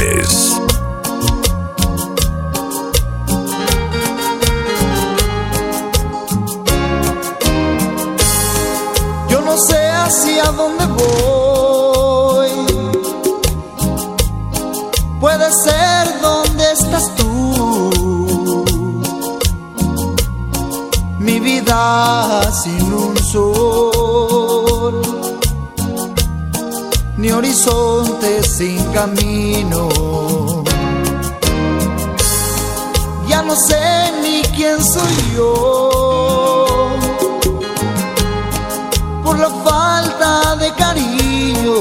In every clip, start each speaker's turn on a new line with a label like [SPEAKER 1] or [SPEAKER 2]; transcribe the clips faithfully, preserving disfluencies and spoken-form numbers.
[SPEAKER 1] Misiones.
[SPEAKER 2] Yo no sé hacia dónde voy, puede ser donde estás tú. Mi vida sin un sol, ni horizonte sin camino. Ya no sé ni quién soy yo, por la falta de cariño,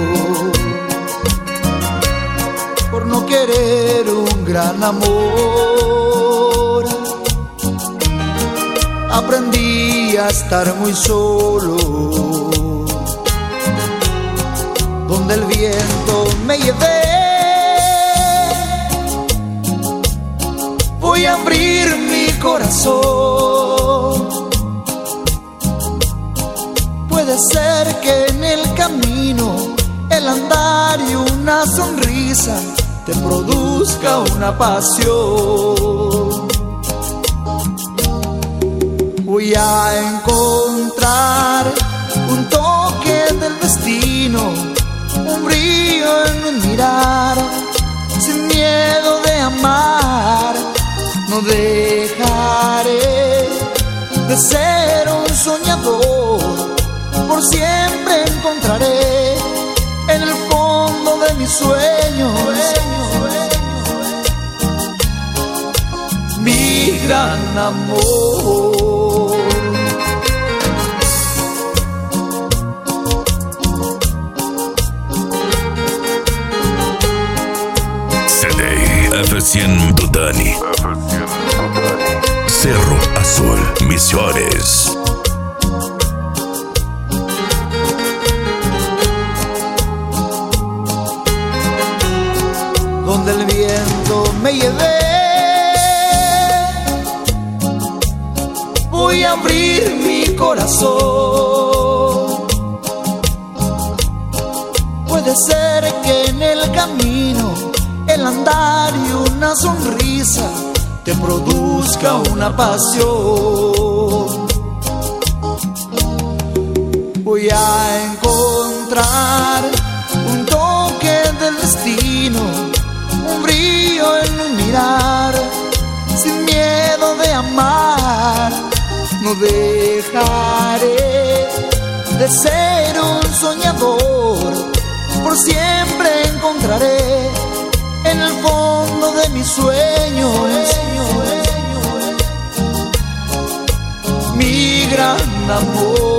[SPEAKER 2] por no querer un gran amor. Aprendí a estar muy solo, donde el viento me lleve. Voy a abrir mi corazón. Puede ser que en el camino el andar y una sonrisa te produzca una pasión. Voy a encontrar un toque del destino, un brillo en un mirar, sin miedo de amar. No dejaré de ser un soñador, por siempre encontraré en el fondo de mis sueños mi gran amor.
[SPEAKER 1] C D I F cien Dudani. Cerro Azul, Misiones.
[SPEAKER 2] Donde el viento me lleve, voy a abrir mi corazón. Puede ser que en el camino el andar y una sonrisa te produzca una pasión. Voy a encontrar un toque del destino, un brillo en un mirar, sin miedo de amar. No dejaré de ser un soñador, por siempre encontraré en el fondo de mis sueños mi gran amor.